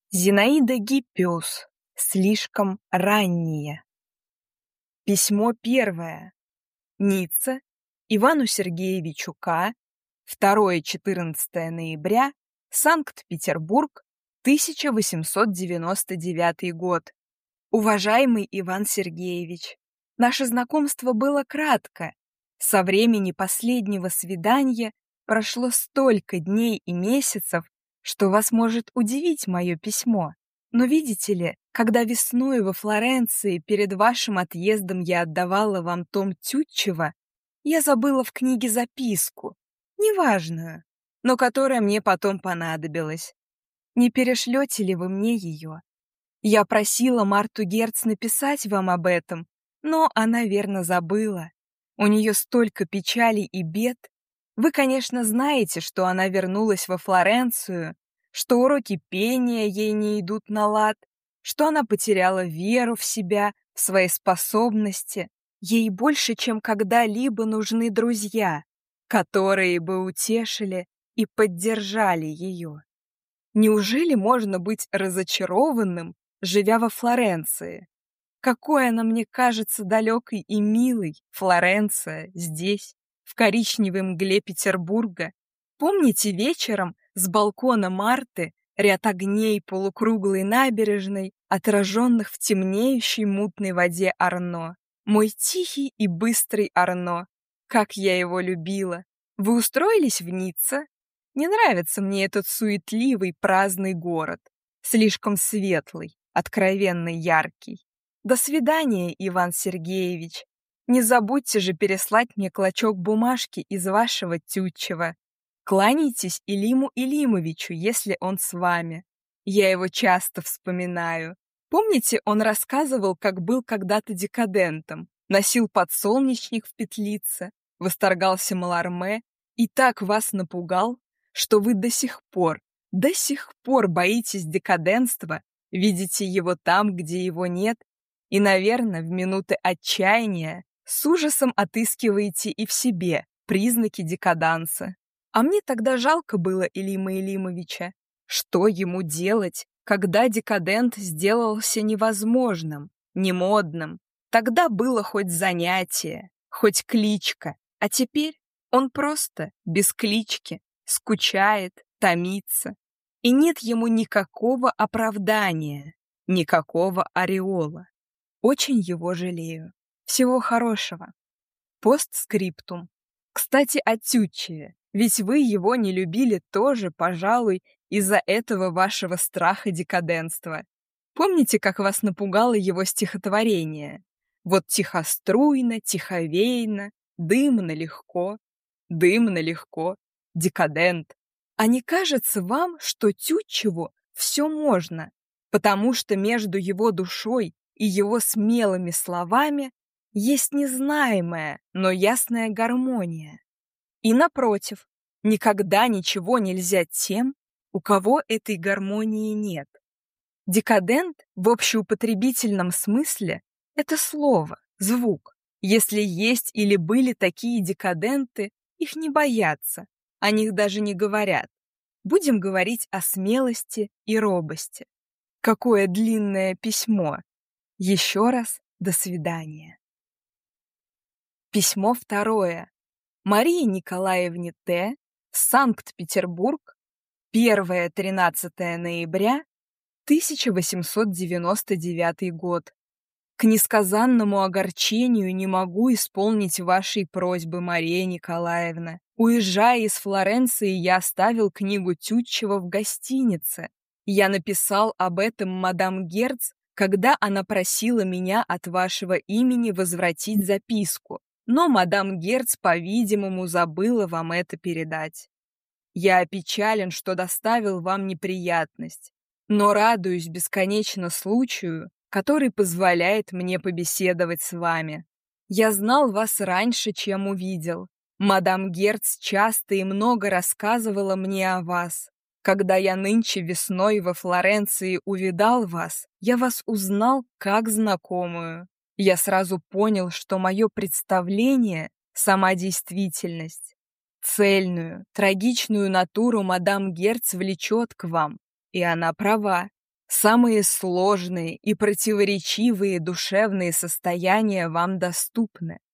Зинаида Гиппиус. Слишком раннее. Письмо первое. Ницца Ивану Сергеевичу К. 2-14 ноября. Санкт-Петербург. 1899 год. Уважаемый Иван Сергеевич, наше знакомство было кратко. Со времени последнего свидания прошло столько дней и месяцев, что вас может удивить мое письмо. Но видите ли, когда весной во Флоренции перед вашим отъездом я отдавала вам том Тютчева, я забыла в книге записку, неважную, но которая мне потом понадобилась. Не перешлете ли вы мне ее? Я просила Марту Герц написать вам об этом, но она верно забыла. У нее столько печалей и бед. Вы, конечно, знаете, что она вернулась во Флоренцию, что уроки пения ей не идут на лад, что она потеряла веру в себя, в свои способности. Ей больше, чем когда-либо нужны друзья, которые бы утешили и поддержали ее. Неужели можно быть разочарованным, живя во Флоренции? Какой она мне кажется далекой и милой, Флоренция, здесь, в коричневой мгле Петербурга. Помните вечером с балкона Марты ряд огней полукруглой набережной, отраженных в темнеющей мутной воде Арно? Мой тихий и быстрый Арно. Как я его любила. Вы устроились в Ницце? Не нравится мне этот суетливый, праздный город. Слишком светлый, откровенно яркий. До свидания, Иван Сергеевич. Не забудьте же переслать мне клочок бумажки из вашего Тютчева. Кланяйтесь Илиму Илимовичу, если он с вами. Я его часто вспоминаю. Помните, он рассказывал, как был когда-то декадентом, носил подсолнечник в петлице, восторгался Маларме и так вас напугал, что вы до сих пор боитесь декаденства, видите его там, где его нет, и, наверное, в минуты отчаяния с ужасом отыскиваете и в себе признаки декаданса. А мне тогда жалко было Илима Илимовича. Что ему делать, когда декадент сделался невозможным, немодным? Тогда было хоть занятие, хоть кличка, а теперь он просто без клички, скучает, томится, и нет ему никакого оправдания, никакого ореола. Очень его жалею. Всего хорошего. Постскриптум. Кстати, о Тютчеве. Ведь вы его не любили тоже, пожалуй, из-за этого вашего страха декаденства. Помните, как вас напугало его стихотворение? Вот тихоструйно, тиховейно, дымно легко, декадент. А не кажется вам, что Тютчеву все можно, потому что между его душой и его смелыми словами есть незнаемая, но ясная гармония? И напротив, никогда ничего нельзя тем, у кого этой гармонии нет. Декадент в общеупотребительном смысле — это слово, звук. Если есть или были такие декаденты, их не боятся, о них даже не говорят. Будем говорить о смелости и робости. Какое длинное письмо! Еще раз до свидания. Письмо второе. Марии Николаевне Т. Санкт-Петербург. 1-13 ноября 1899 год. К несказанному огорчению не могу исполнить вашей просьбы, Мария Николаевна. Уезжая из Флоренции, я оставил книгу Тютчева в гостинице. Я написал об этом мадам Герц, когда она просила меня от вашего имени возвратить записку, но мадам Герц, по-видимому, забыла вам это передать. Я опечален, что доставил вам неприятность, но радуюсь бесконечно случаю, который позволяет мне побеседовать с вами. Я знал вас раньше, чем увидел. Мадам Герц часто и много рассказывала мне о вас. Когда я нынче весной во Флоренции увидал вас, я вас узнал как знакомую. Я сразу понял, что мое представление — сама действительность. Цельную, трагичную натуру мадам Герц влечет к вам, и она права. Самые сложные и противоречивые душевные состояния вам доступны.